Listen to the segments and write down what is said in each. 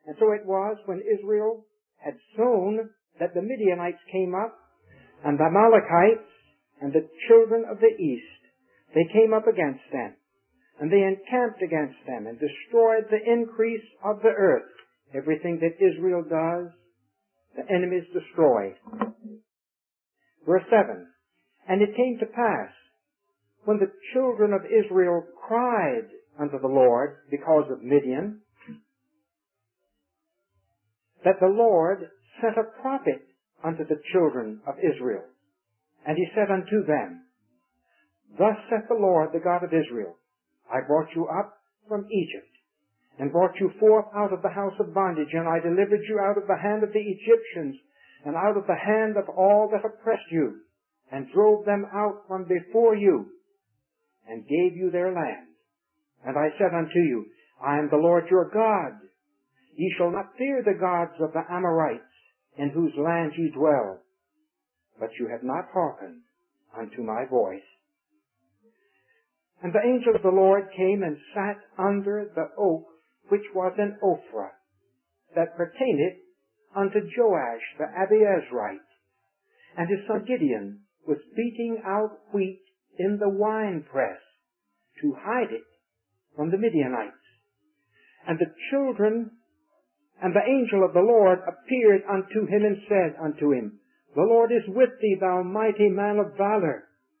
And so it was when Israel had sown that the Midianites came up, and the Amalekites and the children of the east, they came up against them, and they encamped against them and destroyed the increase of the earth. Everything that Israel does, the enemies destroy. Verse 7, and it came to pass, when the children of Israel cried unto the Lord because of Midian, that the Lord sent a prophet unto the children of Israel. And he said unto them, Thus saith the Lord, the God of Israel, I brought you up from Egypt, and brought you forth out of the house of bondage, and I delivered you out of the hand of the Egyptians, and out of the hand of all that oppressed you, and drove them out from before you, and gave you their land. And I said unto you, I am the Lord your God. Ye shall not fear the gods of the Amorites, in whose land ye dwell. But you have not hearkened unto my voice. And the angel of the Lord came and sat under the oak which was in Ophrah, that pertaineth unto Joash the Abiezrite. And his son Gideon was beating out wheat in the winepress, to hide it from the Midianites. And the angel of the Lord appeared unto him and said unto him, The Lord is with thee, thou mighty man of valor.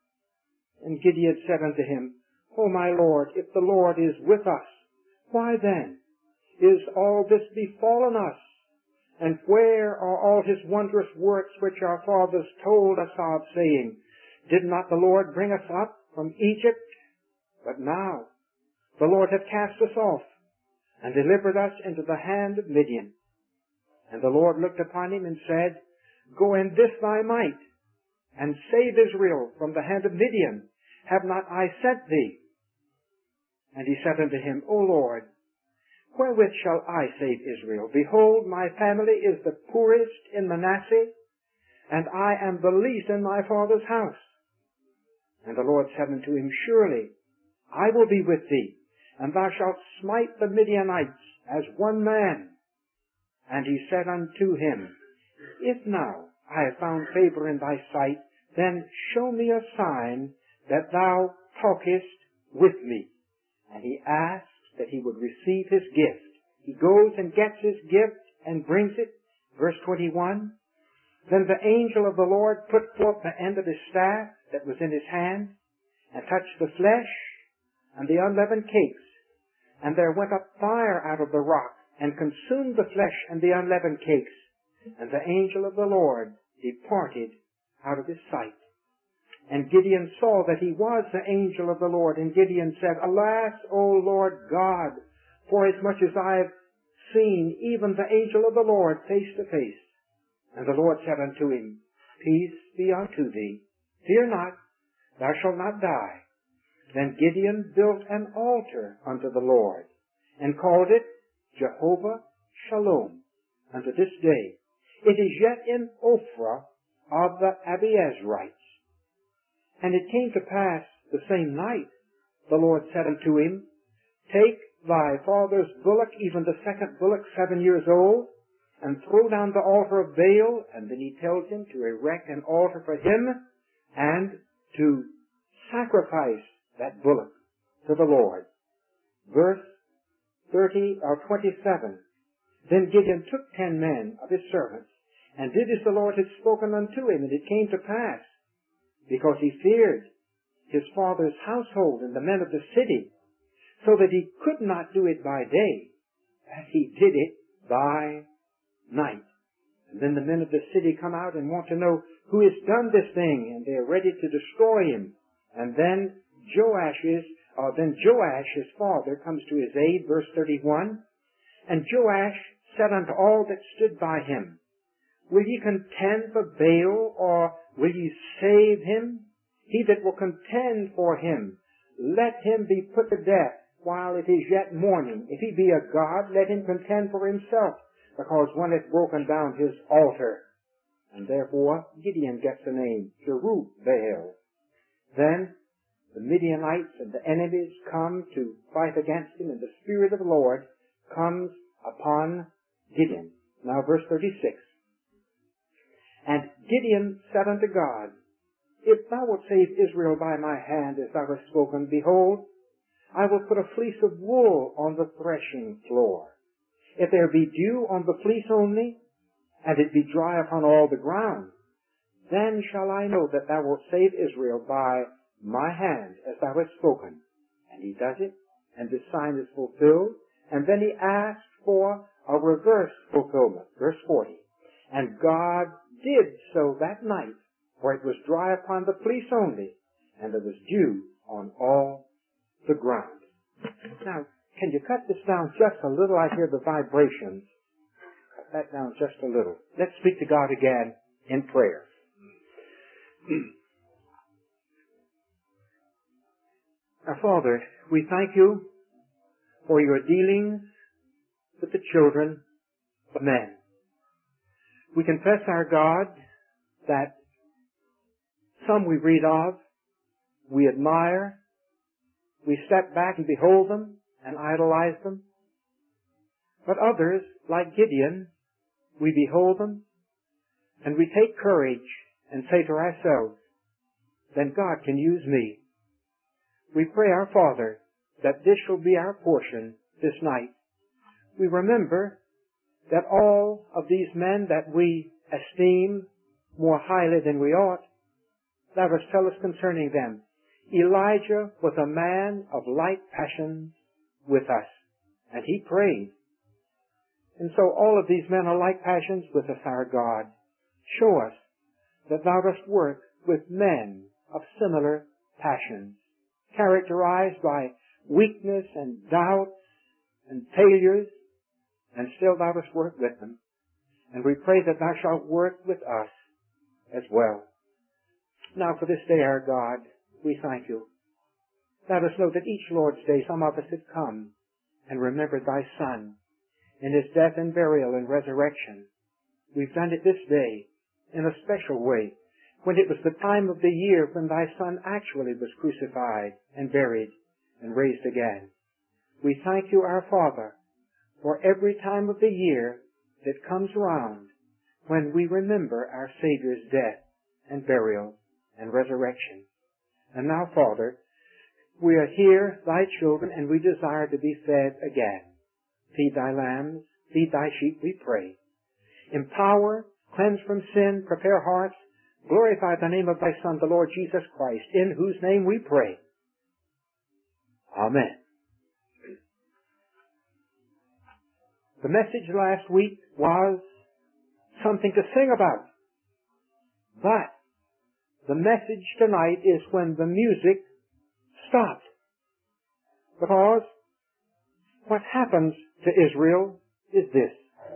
And Gideon said unto him, O my Lord, if the Lord is with us, why then is all this befallen us? And where are all his wondrous works which our fathers told us of, saying, Did not the Lord bring us up from Egypt? But now the Lord hath cast us off, and delivered us into the hand of Midian. And the Lord looked upon him and said, Go in this thy might, and save Israel from the hand of Midian. Have not I sent thee? And he said unto him, O Lord, wherewith shall I save Israel? Behold, my family is the poorest in Manasseh, and I am the least in my father's house. And the Lord said unto him, Surely I will be with thee, and thou shalt smite the Midianites as one man. And he said unto him, If now I have found favor in thy sight, then show me a sign that thou talkest with me. And he asked that he would receive his gift. He goes and gets his gift and brings it. Verse 21, Then the angel of the Lord put forth the end of his staff that was in his hand, and touched the flesh and the unleavened cakes. And there went up fire out of the rock, and consumed the flesh and the unleavened cakes. And the angel of the Lord departed out of his sight. And Gideon saw that he was the angel of the Lord. And Gideon said, Alas, O Lord God, forasmuch as I have seen even the angel of the Lord face to face. And the Lord said unto him, Peace be unto thee. Fear not, thou shalt not die. Then Gideon built an altar unto the Lord, and called it Jehovah Shalom unto this day. It is yet in Ophrah of the Abiezrites. And it came to pass the same night, the Lord said unto him, Take thy father's bullock, even the second bullock 7 years old, and throw down the altar of Baal. And then he tells him to erect an altar for him, and to sacrifice that bullock to the Lord. Verse 27. Then Gideon took 10 men of his servants, and did as the Lord had spoken unto him. And it came to pass, because he feared his father's household and the men of the city, so that he could not do it by day, that he did it by night. And then the men of the city come out and want to know who has done this thing, and they're ready to destroy him. And then Joash, his father, comes to his aid, verse 31. And Joash said unto all that stood by him, Will ye contend for Baal, or will ye save him? He that will contend for him, let him be put to death while it is yet morning. If he be a god, let him contend for himself, because one hath broken down his altar. And therefore Gideon gets the name Jerubbaal. Then the Midianites and the enemies come to fight against him, and the Spirit of the Lord comes upon Gideon. Now verse 36. And Gideon said unto God, If thou wilt save Israel by my hand, as thou hast spoken, behold, I will put a fleece of wool on the threshing floor. If there be dew on the fleece only, and it be dry upon all the ground, then shall I know that thou wilt save Israel by my hand, as thou hast spoken. And he does it, and this sign is fulfilled. And then he asked for a reverse fulfillment. Verse 40. And God did so that night, for it was dry upon the fleece only, and there was dew on all the ground. Now, can you cut this down just a little? I hear the vibrations. Cut that down just a little. Let's speak to God again in prayer. Our Father, we thank you for your dealings with the children of men. We confess, our God, that some we read of, we admire, we step back and behold them and idolize them. But others, like Gideon, we behold them and we take courage and say to ourselves, then God can use me. We pray, our Father, that this shall be our portion this night. We remember that all of these men that we esteem more highly than we ought, thou dost tell us concerning them, Elijah was a man of like passions with us, and he prayed. And so all of these men are like passions with us, our God. Show us that thou dost work with men of similar passions, characterized by weakness and doubts and failures, and still thou dost work with them. And we pray that thou shalt work with us as well. Now for this day, our God, we thank you. Let us know that each Lord's Day some of us have come and remembered thy Son in his death and burial and resurrection. We've done it this day in a special way, when it was the time of the year when thy Son actually was crucified and buried and raised again. We thank you, our Father, for every time of the year that comes round when we remember our Savior's death and burial and resurrection. And now, Father, we are here, thy children, and we desire to be fed again. Feed thy lambs, feed thy sheep, we pray. Empower, cleanse from sin, prepare hearts, glorify the name of thy Son, the Lord Jesus Christ, in whose name we pray. Amen. The message last week was something to sing about. But the message tonight is when the music stopped. Because what happens to Israel is this.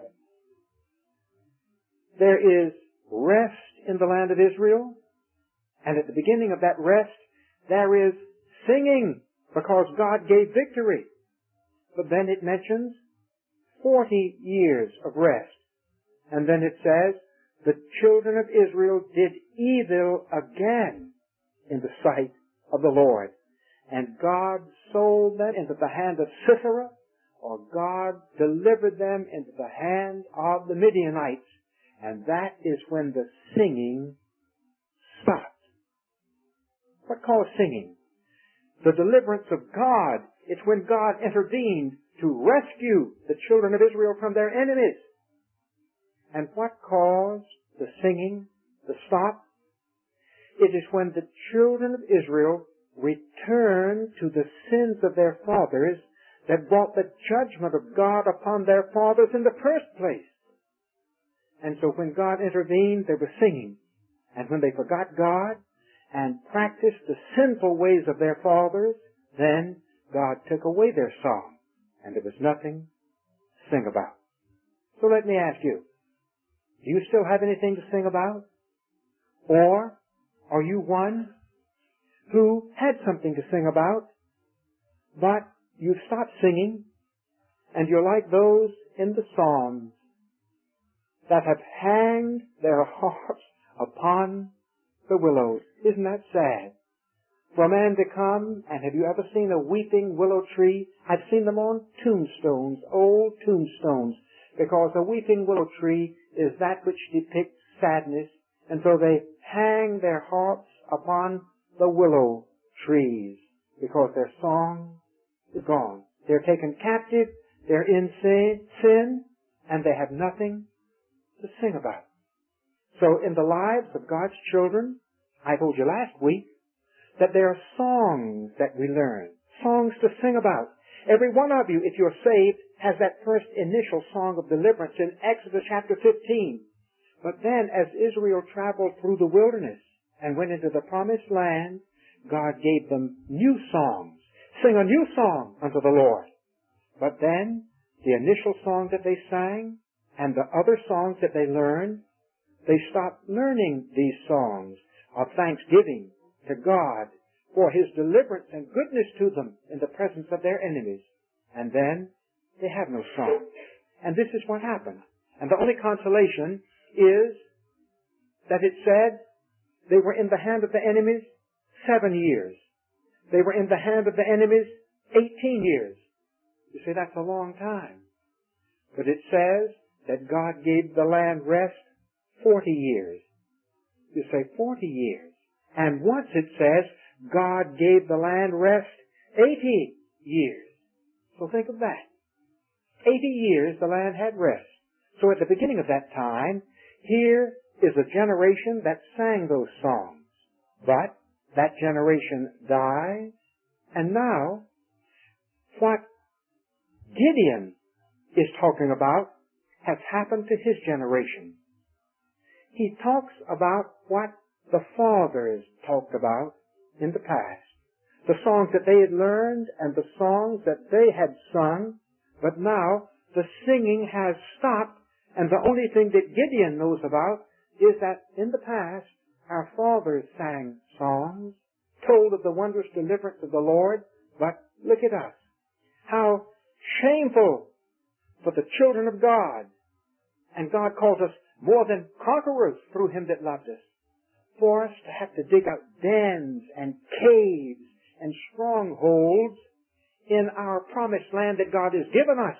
There is rest in the land of Israel, and at the beginning of that rest, there is singing, because God gave victory. But then it mentions 40 years of rest. And then it says, the children of Israel did evil again in the sight of the Lord. And God sold them into the hand of Sisera, or God delivered them into the hand of the Midianites. And that is when the singing stopped. What calls singing? The deliverance of God. It's when God intervened to rescue the children of Israel from their enemies. And what caused the singing to stop? It is when the children of Israel returned to the sins of their fathers that brought the judgment of God upon their fathers in the first place. And so when God intervened, there was singing. And when they forgot God and practiced the sinful ways of their fathers, then God took away their song, and there was nothing to sing about. So let me ask you, do you still have anything to sing about? Or are you one who had something to sing about, but you've stopped singing, and you're like those in the Psalms that have hanged their harps upon the willows? Isn't that sad? For a man to come, and have you ever seen a weeping willow tree? I've seen them on tombstones, old tombstones. because a weeping willow tree is that which depicts sadness, and so they hang their harps upon the willow trees, because their song is gone. They're taken captive, they're in sin, and they have nothing to sing about. So in the lives of God's children, I told you last week that there are songs that we learn, songs to sing about. Every one of you, if you're saved, has that first initial song of deliverance in Exodus chapter 15. But then as Israel traveled through the wilderness and went into the promised land, God gave them new songs. Sing a new song unto the Lord. But then the initial song that they sang and the other songs that they learned, they stopped learning these songs of thanksgiving to God for His deliverance and goodness to them in the presence of their enemies. And then they have no song. And this is what happened. And the only consolation is that it said they were in the hand of the enemies 7 years. They were in the hand of the enemies 18 years. You say that's a long time. But it says that God gave the land rest 40 years. You say 40 years. And once it says God gave the land rest 80 years. So think of that. 80 years the land had rest. So at the beginning of that time, here is a generation that sang those songs. But that generation died, and now what Gideon is talking about has happened to his generation. He talks about what the fathers talked about in the past. The songs that they had learned and the songs that they had sung, but now the singing has stopped, and the only thing that Gideon knows about is that in the past our fathers sang songs, told of the wondrous deliverance of the Lord, but look at us. How shameful for the children of God. And God calls us more than conquerors through Him that loved us. For us to have to dig out dens and caves and strongholds in our promised land that God has given us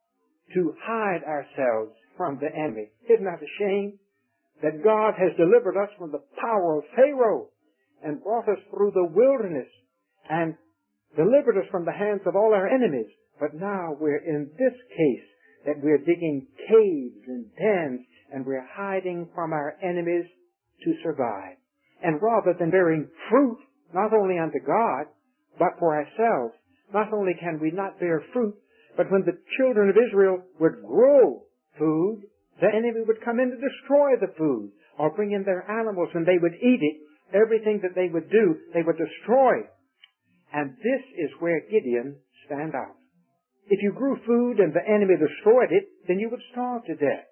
to hide ourselves from the enemy. Isn't that a shame? That God has delivered us from the power of Pharaoh and brought us through the wilderness and delivered us from the hands of all our enemies. But now we're in this case that we're digging caves and dens and we're hiding from our enemies to survive. And rather than bearing fruit, not only unto God, but for ourselves, not only can we not bear fruit, but when the children of Israel would grow food, the enemy would come in to destroy the food or bring in their animals and they would eat it. Everything that they would do, they would destroy. And this is where Gideon stand out. If you grew food and the enemy destroyed it, then you would starve to death.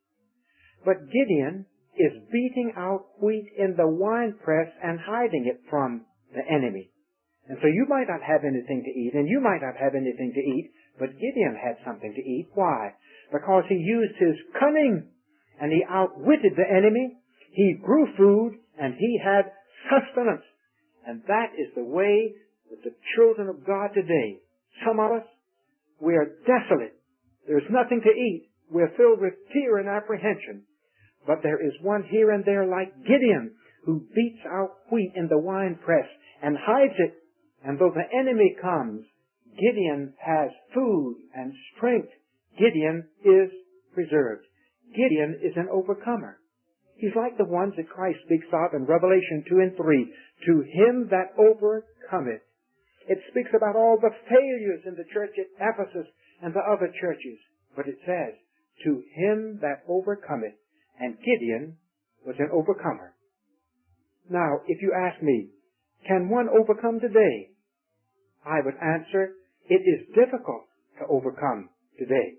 But Gideon is beating out wheat in the winepress and hiding it from the enemy. And so you might not have anything to eat, and you might not have anything to eat, but Gideon had something to eat. Why? Because he used his cunning, and he outwitted the enemy. He grew food, and he had sustenance. And that is the way that the children of God today, some of us, we are desolate. There's nothing to eat. We're filled with fear and apprehension. But there is one here and there like Gideon who beats out wheat in the winepress and hides it. And though the enemy comes, Gideon has food and strength. Gideon is preserved. Gideon is an overcomer. He's like the ones that Christ speaks of in Revelation 2 and 3. To him that overcometh. It speaks about all the failures in the church at Ephesus and the other churches. But it says, to him that overcometh. And Gideon was an overcomer. Now, if you ask me, can one overcome today? I would answer, it is difficult to overcome today.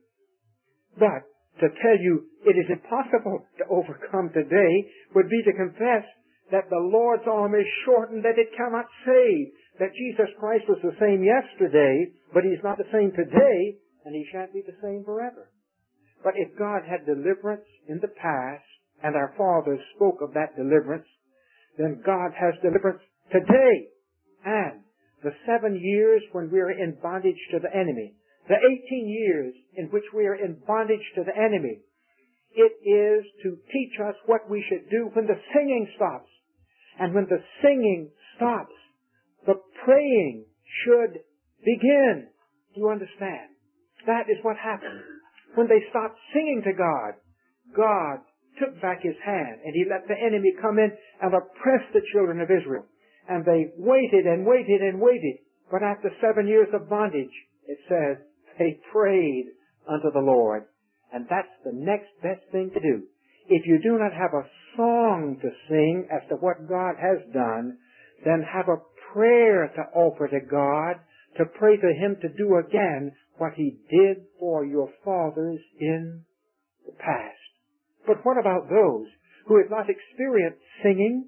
But to tell you it is impossible to overcome today would be to confess that the Lord's arm is shortened, that it cannot save, that Jesus Christ was the same yesterday, but He's not the same today, and He shan't be the same forever. But if God had deliverance in the past, and our fathers spoke of that deliverance, then God has deliverance today. And the 7 years when we're in bondage to the enemy, the 18 years in which we are in bondage to the enemy, it is to teach us what we should do when the singing stops. And when the singing stops, the praying should begin. Do you understand? That is what happened. When they stopped singing to God, God took back His hand and He let the enemy come in and oppress the children of Israel. And they waited and waited and waited. But after 7 years of bondage, it says, they prayed unto the Lord. And that's the next best thing to do. If you do not have a song to sing as to what God has done, then have a prayer to offer to God, to pray to Him to do again what He did for your fathers in the past. But what about those who have not experienced singing,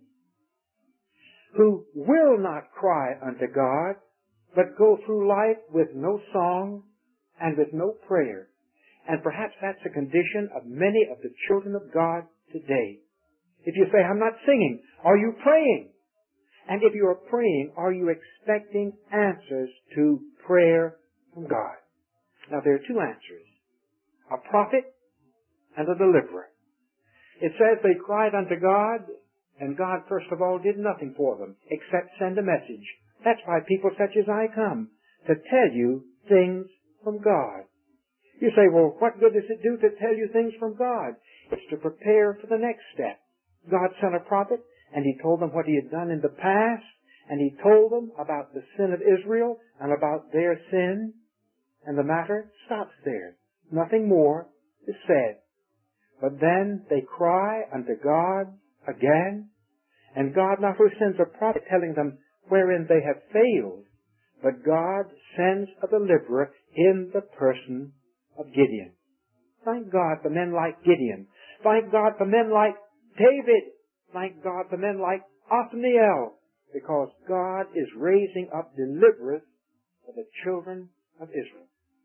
who will not cry unto God, but go through life with no song and with no prayer? And perhaps that's a condition of many of the children of God today. If you say, I'm not singing, are you praying? And if you are praying, are you expecting answers to prayer from God? Now there are two answers. A prophet and a deliverer. It says they cried unto God, and God first of all did nothing for them except send a message. That's why people such as I come, to tell you things from God. You say, well, what good does it do to tell you things from God? It's to prepare for the next step. God sent a prophet, and he told them what he had done in the past, and he told them about the sin of Israel and about their sin, and the matter stops there. Nothing more is said. But then they cry unto God again, and God not only sends a prophet telling them wherein they have failed, but God sends a deliverer in the person of Gideon. Thank God for men like Gideon. Thank God for men like David. Thank God for men like Othniel, because God is raising up deliverers for the children of Israel.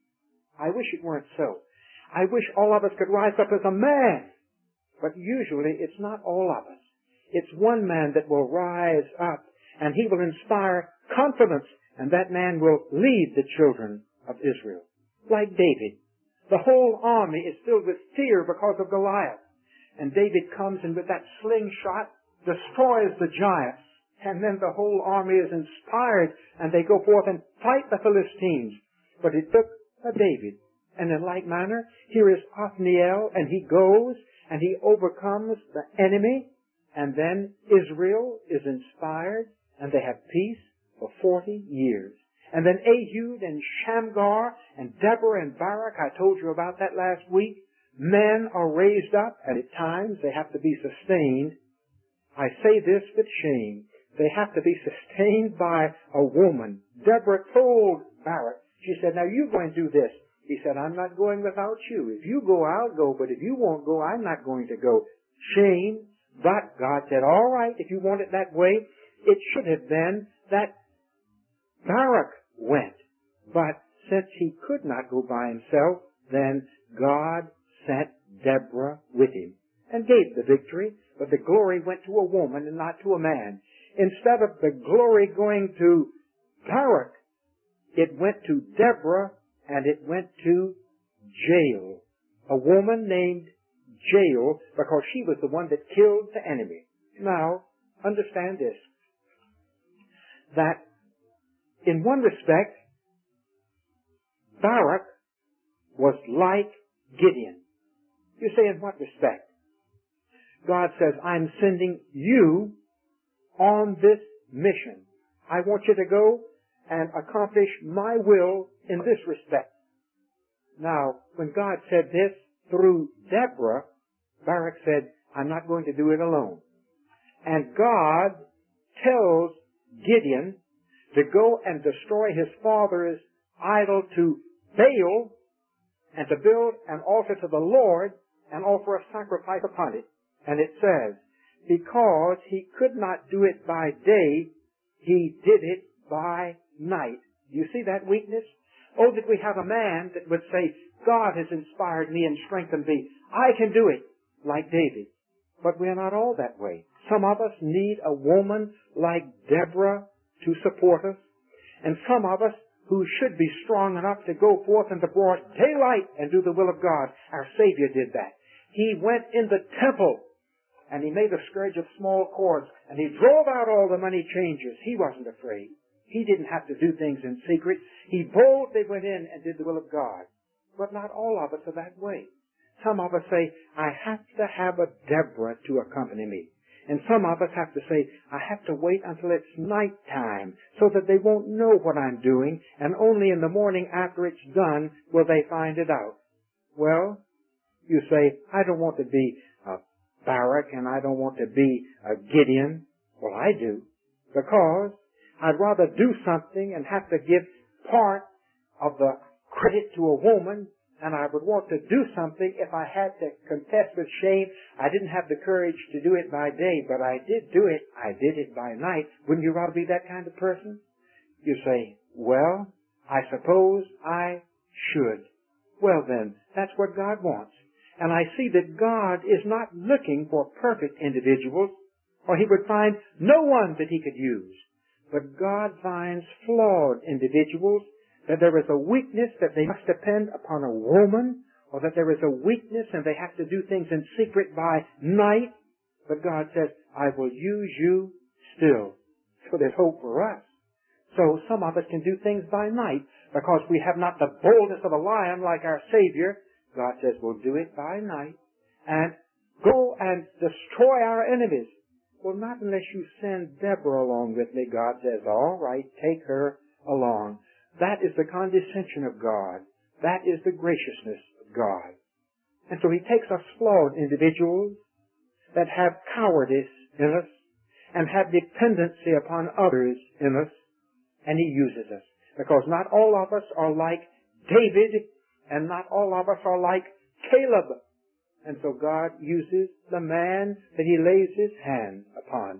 I wish it weren't so. I wish all of us could rise up as a man. But usually it's not all of us. It's one man that will rise up, and he will inspire confidence, and that man will lead the children of Israel. Like David. The whole army is filled with fear because of Goliath. And David comes and with that slingshot destroys the giants. And then the whole army is inspired and they go forth and fight the Philistines. But it took a David. And in like manner, here is Othniel, and he goes and he overcomes the enemy. And then Israel is inspired and they have peace for 40 years. And then Ehud and Shamgar and Deborah and Barak, I told you about that last week. Men are raised up, and at times they have to be sustained. I say this with shame. They have to be sustained by a woman. Deborah told Barak, she said, now you go and do this. He said, I'm not going without you. If you go, I'll go, but if you won't go, I'm not going to go. Shame. But God said, all right, if you want it that way, it should have been that Barak went. But since he could not go by himself, then God sent Deborah with him and gave the victory, but the glory went to a woman and not to a man. Instead of the glory going to Barak, it went to Deborah and it went to Jael, a woman named Jael, because she was the one that killed the enemy. Now, understand this, that in one respect, Barak was like Gideon. You say, in what respect? God says, I'm sending you on this mission. I want you to go and accomplish my will in this respect. Now, when God said this through Deborah, Barak said, I'm not going to do it alone. And God tells Gideon to go and destroy his father's idol to Baal and to build an altar to the Lord and offer a sacrifice upon it. And it says, because he could not do it by day, he did it by night. Do you see that weakness? Oh, that we have a man that would say, God has inspired me and strengthened me. I can do it, like David. But we're not all that way. Some of us need a woman like Deborah to support us, and some of us who should be strong enough to go forth in the broad daylight and do the will of God. Our Savior did that. He went in the temple and he made a scourge of small cords and he drove out all the money changers. He wasn't afraid. He didn't have to do things in secret. He boldly went in and did the will of God. But not all of us are that way. Some of us say, I have to have a Deborah to accompany me. And some of us have to say, I have to wait until it's nighttime so that they won't know what I'm doing, and only in the morning after it's done will they find it out. Well, you say, I don't want to be a Barak and I don't want to be a Gideon. Well, I do. Because I'd rather do something and have to give part of the credit to a woman, and I would want to do something if I had to confess with shame. I didn't have the courage to do it by day, but I did do it. I did it by night. Wouldn't you rather be that kind of person? You say, well, I suppose I should. Well then, that's what God wants. And I see that God is not looking for perfect individuals, or He would find no one that He could use. But God finds flawed individuals, that there is a weakness that they must depend upon a woman, or that there is a weakness and they have to do things in secret by night. But God says, I will use you still. So there's hope for us. So some of us can do things by night because we have not the boldness of a lion like our Savior. God says, we'll do it by night and go and destroy our enemies. Well, not unless you send Deborah along with me. God says, all right, take her along. That is the condescension of God. That is the graciousness of God. And so He takes us flawed individuals that have cowardice in us and have dependency upon others in us, and He uses us. Because not all of us are like David, and not all of us are like Caleb. And so God uses the man that He lays His hand upon.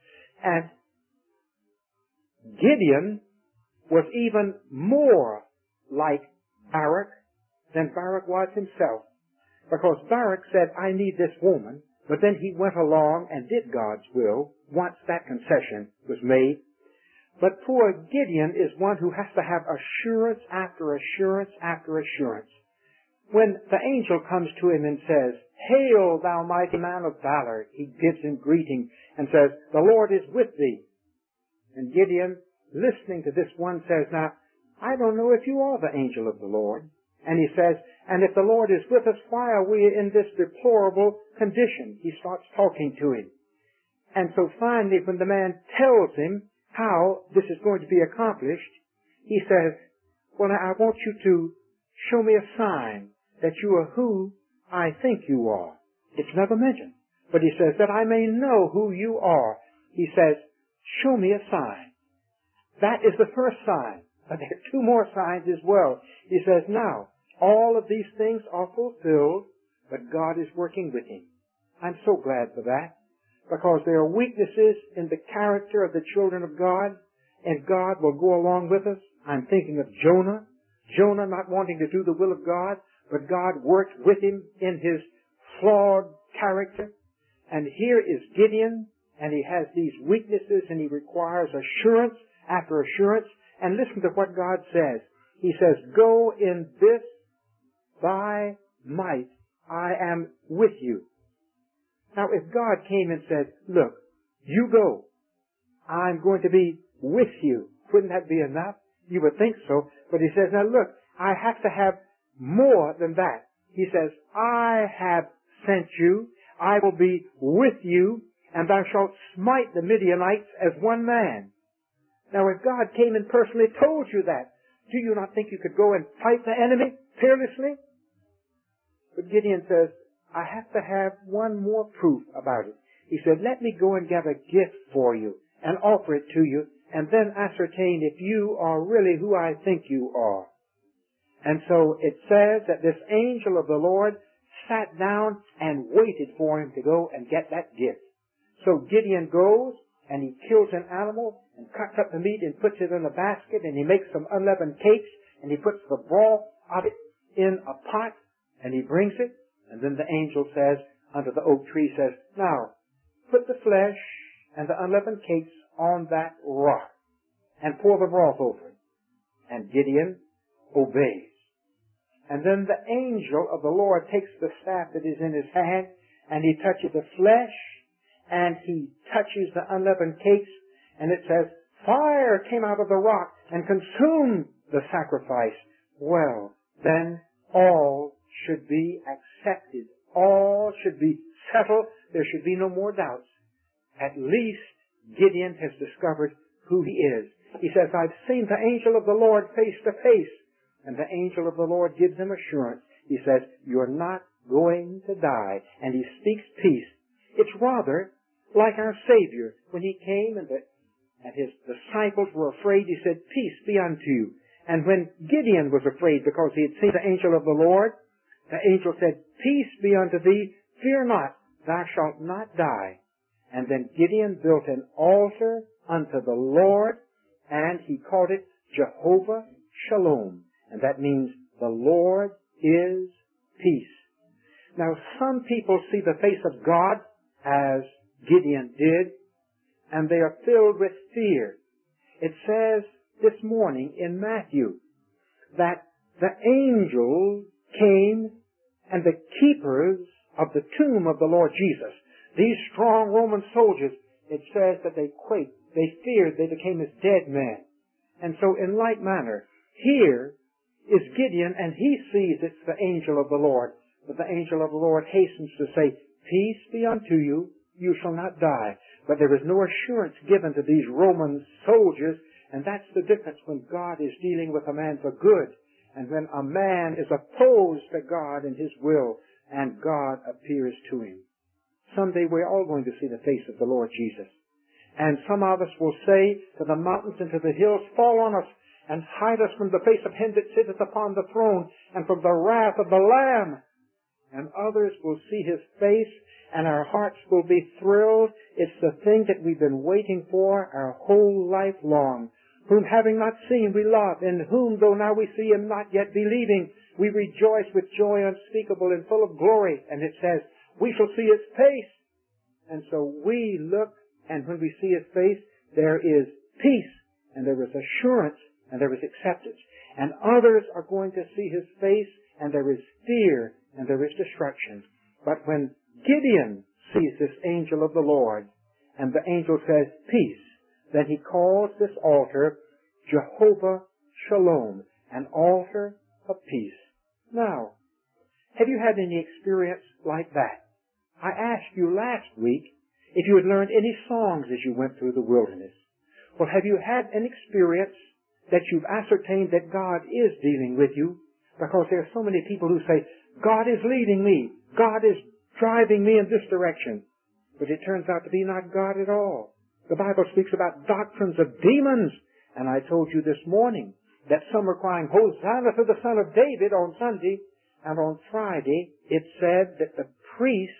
And Gideon was even more like Barak than Barak was himself. Because Barak said, I need this woman, but then he went along and did God's will once that concession was made. But poor Gideon is one who has to have assurance after assurance after assurance. When the angel comes to him and says, Hail, thou mighty man of valor, he gives him greeting and says, The Lord is with thee. And Gideon, listening to this one, says, Now, I don't know if you are the angel of the Lord. And he says, And if the Lord is with us, why are we in this deplorable condition? He starts talking to him. And so finally, when the man tells him how this is going to be accomplished, he says, Well, now, I want you to show me a sign that you are who I think you are. It's never mentioned. But he says, that I may know who you are. He says, show me a sign. That is the first sign. But there are two more signs as well. He says, now, all of these things are fulfilled, but God is working with him. I'm so glad for that. Because there are weaknesses in the character of the children of God, and God will go along with us. I'm thinking of Jonah. Jonah not wanting to do the will of God, but God worked with him in his flawed character. And here is Gideon, and he has these weaknesses, and he requires assurance after assurance. And listen to what God says. He says, Go in this thy might, I am with you. Now, if God came and said, Look, you go, I'm going to be with you, wouldn't that be enough? You would think so. But he says, now look, I have to have more than that. He says, I have sent you, I will be with you, and thou shalt smite the Midianites as one man. Now if God came and personally told you that, do you not think you could go and fight the enemy fearlessly? But Gideon says, I have to have one more proof about it. He said, let me go and get a gift for you and offer it to you, and then ascertain if you are really who I think you are. And so it says that this angel of the Lord sat down and waited for him to go and get that gift. So Gideon goes and he kills an animal and cuts up the meat and puts it in a basket, and he makes some unleavened cakes and he puts the broth of it in a pot and he brings it. And then the angel says, under the oak tree says, now put the flesh and the unleavened cakes on that rock and pour the broth over it. And Gideon obeys. And then the angel of the Lord takes the staff that is in his hand, and he touches the flesh, and he touches the unleavened cakes, and it says, fire came out of the rock and consumed the sacrifice. Well, then all should be accepted. All should be settled. There should be no more doubts. At least Gideon has discovered who he is. He says, I've seen the angel of the Lord face to face. And the angel of the Lord gives him assurance. He says, you're not going to die. And he speaks peace. It's rather like our Savior. When he came and his disciples were afraid, he said, peace be unto you. And when Gideon was afraid because he had seen the angel of the Lord, the angel said, peace be unto thee, fear not, thou shalt not die. And then Gideon built an altar unto the Lord, and he called it Jehovah Shalom. And that means the Lord is peace. Now, some people see the face of God as Gideon did, and they are filled with fear. It says this morning in Matthew that the angel came and the keepers of the tomb of the Lord Jesus, these strong Roman soldiers, it says that they quaked, they feared, they became as dead men. And so in like manner, here is Gideon, and he sees it's the angel of the Lord. But the angel of the Lord hastens to say, peace be unto you, you shall not die. But there is no assurance given to these Roman soldiers, and that's the difference when God is dealing with a man for good, and when a man is opposed to God and His will, and God appears to him. Someday we're all going to see the face of the Lord Jesus. And some of us will say to the mountains and to the hills, fall on us, and hide us from the face of him that sitteth upon the throne, and from the wrath of the Lamb. And others will see his face, and our hearts will be thrilled. It's the thing that we've been waiting for our whole life long. Whom having not seen we love, in whom though now we see him not yet believing, we rejoice with joy unspeakable and full of glory. And it says, we shall see his face. And so we look, and when we see his face, there is peace, and there is assurance, and there is acceptance. And others are going to see his face, and there is fear, and there is destruction. But when Gideon sees this angel of the Lord, and the angel says, peace, then he calls this altar Jehovah Shalom, an altar of peace. Now, have you had any experience like that? I asked you last week if you had learned any songs as you went through the wilderness. Well, have you had an experience that you've ascertained that God is dealing with you? Because there are so many people who say, God is leading me. God is driving me in this direction. But it turns out to be not God at all. The Bible speaks about doctrines of demons. And I told you this morning that some are crying, Hosanna to the Son of David on Sunday. And on Friday, it said that the priests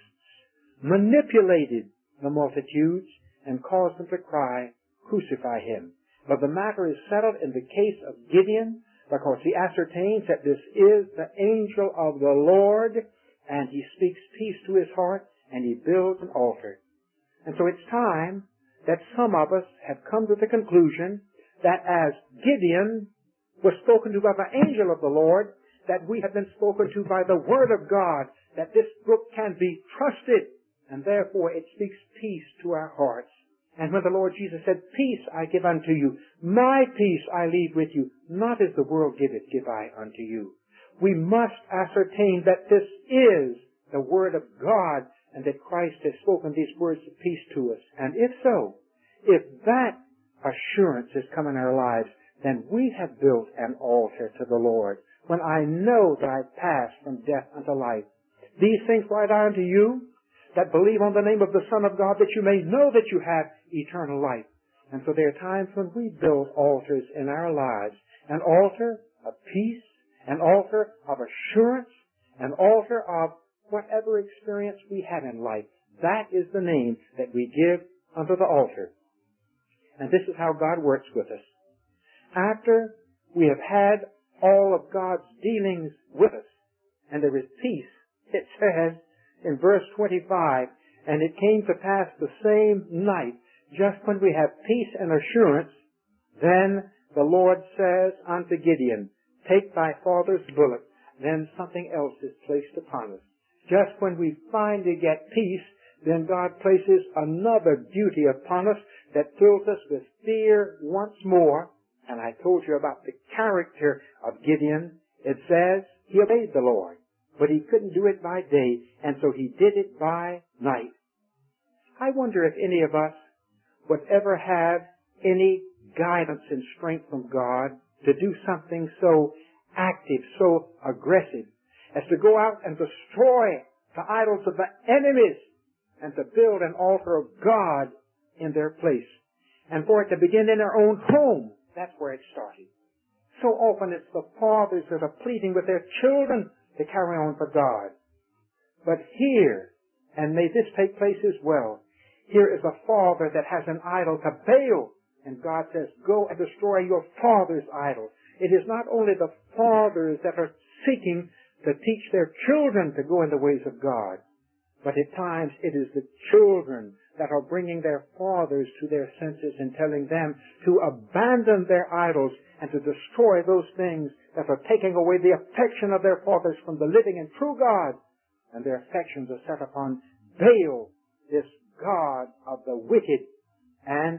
manipulated the multitudes and caused them to cry, crucify him. But the matter is settled in the case of Gideon because he ascertains that this is the angel of the Lord, and he speaks peace to his heart, and he builds an altar. And so it's time that some of us have come to the conclusion that as Gideon was spoken to by the angel of the Lord, that we have been spoken to by the Word of God, that this book can be trusted, and therefore it speaks peace to our hearts. And when the Lord Jesus said, peace I give unto you, my peace I leave with you, not as the world giveth, give I unto you. We must ascertain that this is the Word of God, and that Christ has spoken these words of peace to us. And if so, if that assurance has come in our lives, then we have built an altar to the Lord. When I know that I pass from death unto life, these things write I unto you, that believe on the name of the Son of God, that you may know that you have eternal life. And so there are times when we build altars in our lives. An altar of peace, an altar of assurance, an altar of whatever experience we have in life. That is the name that we give unto the altar. And this is how God works with us. After we have had all of God's dealings with us, and there is peace, it says, in verse 25, and it came to pass the same night, just when we have peace and assurance, then the Lord says unto Gideon, take thy father's bullock, then something else is placed upon us. Just when we finally get peace, then God places another duty upon us that fills us with fear once more. And I told you about the character of Gideon. It says he obeyed the Lord, but he couldn't do it by day, and so he did it by night. I wonder if any of us would ever have any guidance and strength from God to do something so active, so aggressive, as to go out and destroy the idols of the enemies and to build an altar of God in their place. And for it to begin in their own home, that's where it started. So often it's the fathers that are pleading with their children to carry on for God. But here, and may this take place as well, here is a father that has an idol to Baal, and God says, go and destroy your father's idol. It is not only the fathers that are seeking to teach their children to go in the ways of God, but at times it is the children that are bringing their fathers to their senses and telling them to abandon their idols and to destroy those things that are taking away the affection of their fathers from the living and true God. And their affections are set upon Baal, this God of the wicked. And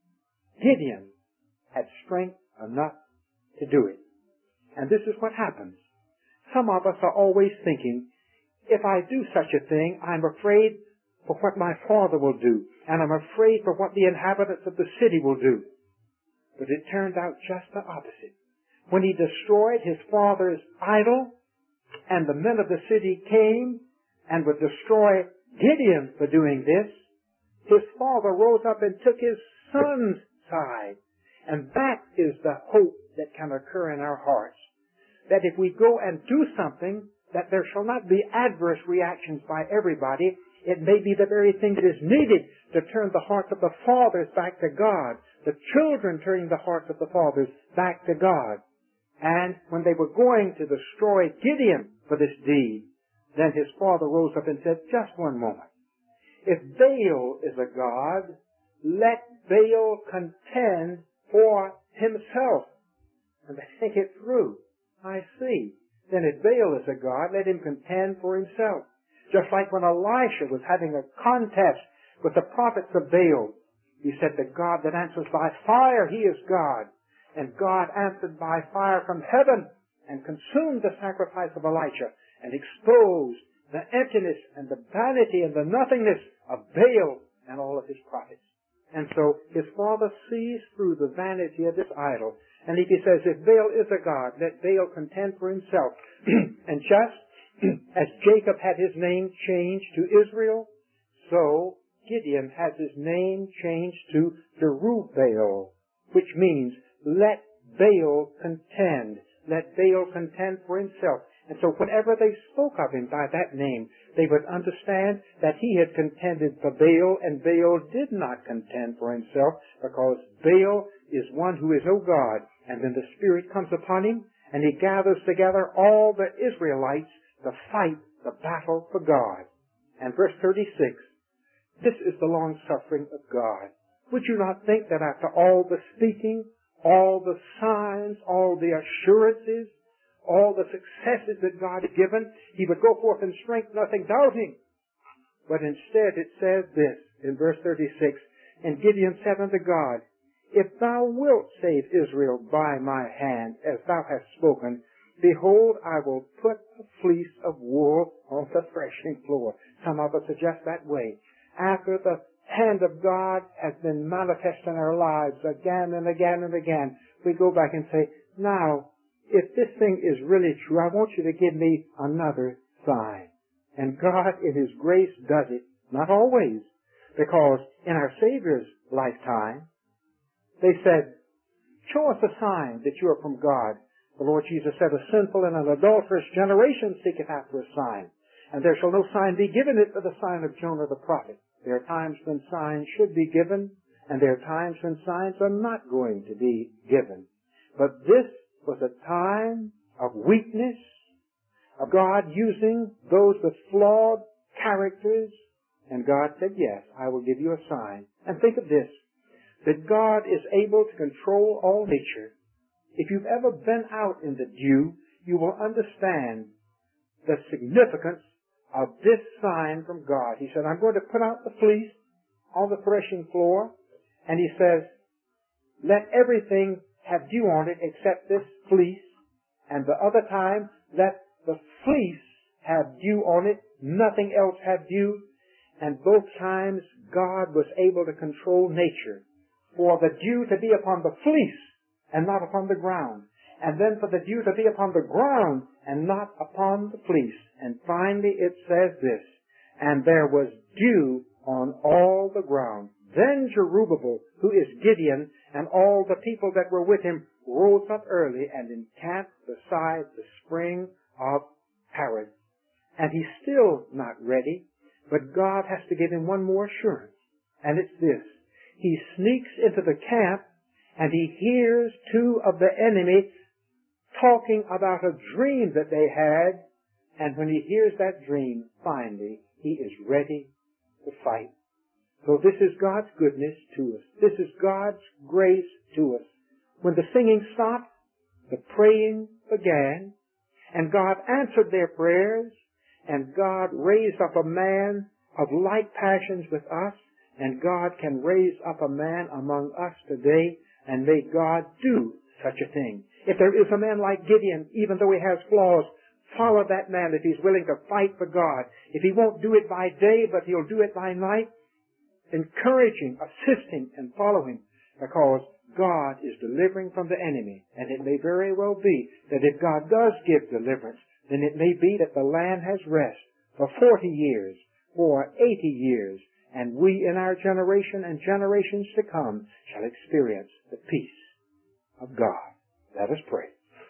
Gideon had strength enough to do it. And this is what happens. Some of us are always thinking, if I do such a thing, I'm afraid for what my father will do, and I'm afraid for what the inhabitants of the city will do. But it turned out just the opposite. When he destroyed his father's idol, and the men of the city came and would destroy Gideon for doing this, his father rose up and took his son's side. And that is the hope that can occur in our hearts. That if we go and do something, that there shall not be adverse reactions by everybody. It may be the very thing that is needed to turn the hearts of the fathers back to God. The children turning the hearts of the fathers back to God. And when they were going to destroy Gideon for this deed, then his father rose up and said, just one moment. If Baal is a god, let Baal contend for himself. And they think it through. I see. Then if Baal is a god, let him contend for himself. Just like when Elisha was having a contest with the prophets of Baal. He said, the God that answers by fire, he is God. And God answered by fire from heaven and consumed the sacrifice of Elisha and exposed the emptiness and the vanity and the nothingness of Baal and all of his prophets. And so his father sees through the vanity of this idol. And he says, if Baal is a god, let Baal contend for himself. And just as Jacob had his name changed to Israel, so Gideon has his name changed to Jerubbaal, which means let Baal contend. Let Baal contend for himself. And so whenever they spoke of him by that name, they would understand that he had contended for Baal, and Baal did not contend for himself, because Baal is one who is no God. And then the Spirit comes upon him, and he gathers together all the Israelites to fight the battle for God. And verse 36, this is the long-suffering of God. Would you not think that after all the speaking, all the signs, all the assurances, all the successes that God had given, he would go forth in strength, nothing doubting? But instead it says this in verse 36, and Gideon said unto God, if thou wilt save Israel by my hand, as thou hast spoken, behold, I will put a fleece of wool on the threshing floor. Some of us are just that way. After the hand of God has been manifest in our lives again and again and again, we go back and say, now, if this thing is really true, I want you to give me another sign. And God, in His grace, does it. Not always. Because in our Savior's lifetime, they said, show us a sign that you are from God. The Lord Jesus said, a sinful and an adulterous generation seeketh after a sign. And there shall no sign be given it but the sign of Jonah the prophet. There are times when signs should be given, and there are times when signs are not going to be given. But this was a time of weakness, of God using those with flawed characters. And God said, yes, I will give you a sign. And think of this, that God is able to control all nature. If you've ever been out in the dew, you will understand the significance of this sign from God. He said, I'm going to put out the fleece on the threshing floor, and he says, let everything have dew on it except this fleece, and the other time, let the fleece have dew on it, nothing else have dew. And both times God was able to control nature for the dew to be upon the fleece and not upon the ground, and then for the dew to be upon the ground and not upon the fleece. And finally it says this, and there was dew on all the ground. Then Jerubbaal, who is Gideon, and all the people that were with him rose up early and encamped beside the spring of Harod. And he's still not ready, but God has to give him one more assurance, and it's this. He sneaks into the camp, and he hears two of the enemy talking about a dream that they had, and when he hears that dream, finally, he is ready to fight. So this is God's goodness to us. This is God's grace to us. When the singing stopped, the praying began, and God answered their prayers, and God raised up a man of like passions with us, and God can raise up a man among us today, and may God do such a thing. If there is a man like Gideon, even though he has flaws, follow that man if he's willing to fight for God. If he won't do it by day, but he'll do it by night, encourage him, assist him, and follow him, because God is delivering from the enemy. And it may very well be that if God does give deliverance, then it may be that the land has rest for 40 years, for 80 years, and we in our generation and generations to come shall experience the peace of God. Let us pray.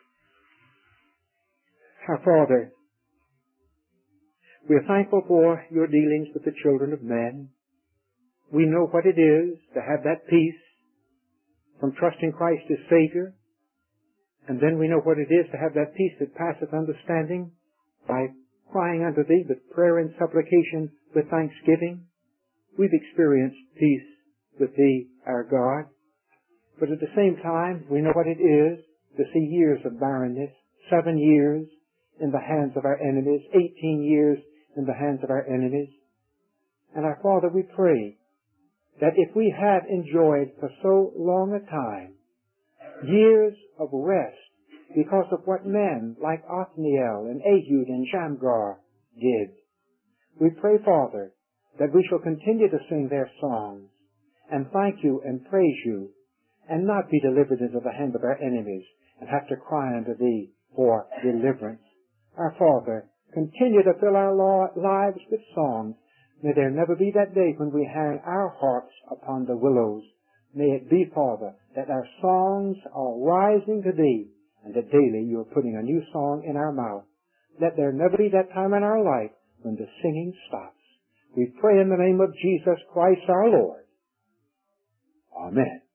Our Father, we are thankful for your dealings with the children of men. We know what it is to have that peace from trusting Christ as Savior. And then we know what it is to have that peace that passeth understanding by crying unto Thee with prayer and supplication with thanksgiving. We've experienced peace with Thee, our God. But at the same time, we know what it is to see years of barrenness, 7 years in the hands of our enemies, 18 years in the hands of our enemies. And our Father, we pray that if we have enjoyed for so long a time years of rest because of what men like Othniel and Ehud and Shamgar did, we pray, Father, that we shall continue to sing their songs and thank you and praise you and not be delivered into the hand of our enemies and have to cry unto Thee for deliverance. Our Father, continue to fill our lives with songs. May there never be that day when we hang our harps upon the willows. May it be, Father, that our songs are rising to Thee, and that daily you are putting a new song in our mouth. Let there never be that time in our life when the singing stops. We pray in the name of Jesus Christ our Lord. Amen.